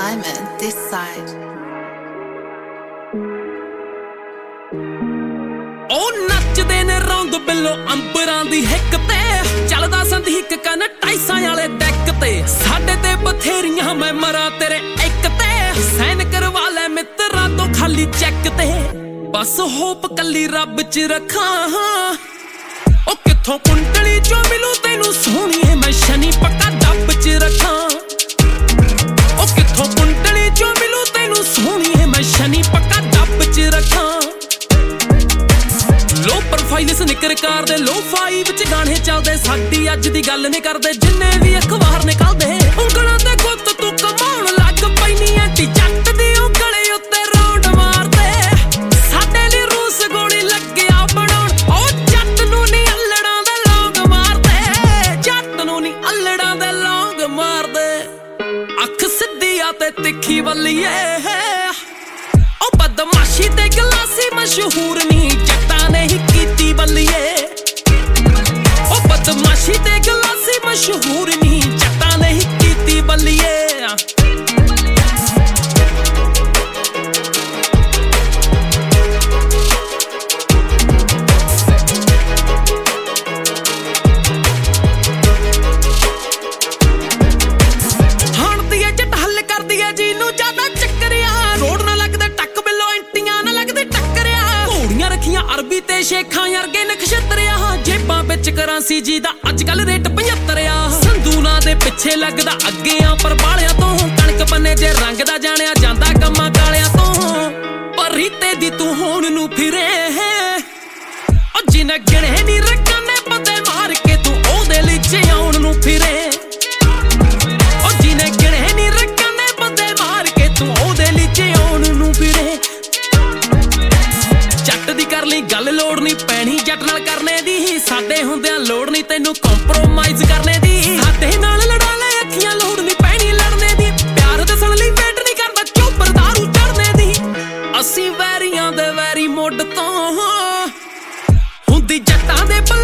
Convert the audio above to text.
Simon this side. ਉਹ ਨੱਚਦੇ ਨੇ ਰੌਂਦ ਬਿੱਲੋ ਅੰਬਰਾਂ ਦੀ ਹਿੱਕ ਤੇ ਚੱਲਦਾ ਸੰਦੀਕ ਕਨ ਟਾਈਸਾਂ ਵਾਲੇ ਡੈਕ ਤੇ ਸਾਡੇ ਤੇ ਬਥੇਰੀਆਂ ਮੈਂ ਮਰਾਂ ਤੇਰੇ ਇੱਕ ਤੇ ਸੈਨ ਕਰਵਾ ਲੈ ਮਿੱਤਰਾਂ ਤੋਂ ਖਾਲੀ ਚੈੱਕ ਤੇ ਬਸ ਹੋਪ ਕੱਲੀ ਰੱਬ 'ਚ ਰੱਖਾਂ ਉਹ ਕਿੱਥੋਂ ਕੁੰਡਲੀ ਚੋਂ ਮਿਲੂ ਤੈਨੂੰ ਸੋਹਣੀਏ ਮੈਂ ਸ਼ਨੀ ਪੱਕਾ ਡੱਬ 'ਚ ਰੱਖਾਂ ਉਹ ਕਿੱਥੋਂ ਕੁੰਡਲੀ ਚੋਂ ਮਿਲੂ ਤੈਨੂੰ ਸੋਹਣੀਏ ਮੈਂ ਸ਼ਨੀ ਪੱਕਾ ਡੱਬ 'ਚ ਰੱਖਾਂ ਲੋ ਪ੍ਰੋਫਾਈਲ ਸਨਿਕਰ ਕਾਰ ਦੇ ਲੋ ਫਾਈ ਵਿੱਚ ਗਾਣੇ ਚੱਲਦੇ ਸਾਡੀ ਅੱਜ ਦੀ ਗੱਲ ਨਹੀਂ ਕਰਦੇ ਜਿੰਨੇ ਵੀ ਅਖਬਾਰ ਨਿਕਲਦੇ ਉਂਗਲਾਂ ਤੇ ਗੁੱਤ ਤੂੰ ਕਮਾਉਣ ਲੱਗ ਪੈਨੀ ਐਂਟੀ ਜੱਟ ਦੀ ਉਂਗਲੇ ਉੱਤੇ ਰੌਂਡ ਮਾਰਦੇ ਸਾਡੇ ਲਈ ਰੂਸ ਗੋਲੀ ਲੱਗਿਆ ਬਣਾਉਣ ਉਹ ਜੱਟ ਨੂੰ ਨਹੀਂ ਅੱਲੜਾਂ ਦੇ ਲੌਂਗ ਮਾਰਦੇ ਜੱਟ ਨੂੰ ਨਹੀਂ ਅੱਲੜਾਂ ਦੇ ਲੌਂਗ ਮਾਰਦੇ ਅੱਖ ਸਿੱਧੀ ਆ ਤੇ ਤਿੱਖੀ ਵੱਲੀਏ ਉਹ ਬਦਮਾਸ਼ੀ ਤੇ ਗਲਾਸੀ ਮਸ਼ਹੂਰ ਨਹੀਂ ਜੱਟਾਂ ਨੇ ਹੀ ਕੀਤੀ ਬੱਲੀਏ ਉਹ ਬਦਮਾਸ਼ੀ ਤੇ ਗਲਾਸੀ ਮਸ਼ਹੂਰ ਨਹੀਂ ਜੱਟਾਂ ਨੇ ਹੀ ਕੀਤੀ ਬੱਲੀਏ ਹਾਣਦੀ ਏ ਜੱਟ ਹੱਲ ਕਰਦੀ ਏ ਜਿਹਨੂੰ ਜ਼ਿਆਦਾ ਚੱਕਰਿਆ ਰੋਡ ਨਾ ਲੱਗਦੇ ਟੱਕ ਬਿੱਲੋ ਇੰਟੀਆਂ ਨਾ ਲੱਗਦੇ ਟੱਕਰਿਆ ਘੋੜੀਆਂ ਰੱਖੀਆਂ ਅਰਬੀ ਤੇ ਸ਼ੇਖਾਂ ਵਰਗੇ ਨਖਸ਼ਤਰਿਆ ਜੇਬਾਂ ਵਿੱਚ ਕਰਾਂਸੀ ਜੀ ਦਾ ਅੱਜ ਕੱਲ ਰੇਟ 75 ਆ ਸੰਦੂਨਾ ਦੇ ਪਿੱਛੇ ਲੱਗਦਾ ਅੱਗੇ ਆ ਪਰ ਬਾਲਿਆਂ ਤੋਂ ਕਣਕ ਬੰਨੇ ਜੇ ਰੰਗ ਦਾ ਜਾਣਿਆ ਜਾਂਦਾ ਕੰਮਾਂ ਕਾਲਿਆਂ ਤੋਂ ਪਰ ਰੀਤੇ ਦੀ ਤੂੰ ਹੋਣ ਨੂੰ ਫਿਰੇ ਉਹ ਜਿਨੇ ਗਿਣੇ ਨੀ ਰੱਖਾਂ ਨੇ ਪਤੇ ਮਾਰ ਕੇ ਤੂੰ ਉਹਦੇ ਲਈ ਜਿਉਣ ਨੂੰ ਫਿਰੇ ਉਹ ਜਿਨੇ ਗਿਣੇ ਨੀ ਰੱਖਾਂ ਨੇ ਪਤੇ ਮਾਰ ਕੇ ਤੂੰ ਉਹਦੇ ਲਈ ਜਿਉਣ ਨੂੰ ਫਿਰੇ ਜੱਟ ਦੀ ਕਰ ਲਈ ਗੱਲ ਲੋੜ ਨਹੀਂ ਪੈਣੀ ਜੱਟ ਨਾਲ ਕਰਨੇ ਦੀ ਸਾਡੇ ਹੁੰਦਿਆਂ ਲੋੜ ਨਹੀਂ ਤੈਨੂੰ ਕੰਪਰੋਮਾਈਜ਼ ਕਰਨੇ ਦੀ ਸਾਡੇ ਨਾਲ ਲੜਾ ਲੈ ਅੱਖੀਆਂ ਲੋੜ ਨਹੀਂ ਪੈਣੀ ਲੜਨੇ ਦੀ ਪਿਆਰ ਦੱਸਣ ਲਈ ਵੇਟ ਨਹੀਂ ਕਰਦਾ ਚੋਪਰ ਦਾਰੂ ਚੜਨੇ ਦੀ ਅਸੀਂ ਵੈਰੀਆਂ ਦੇ ਵੈਰੀ ਮੁੱਢ ਤੋਂ ਹੁੰਦੀ ਜੱਟਾਂ ਦੇ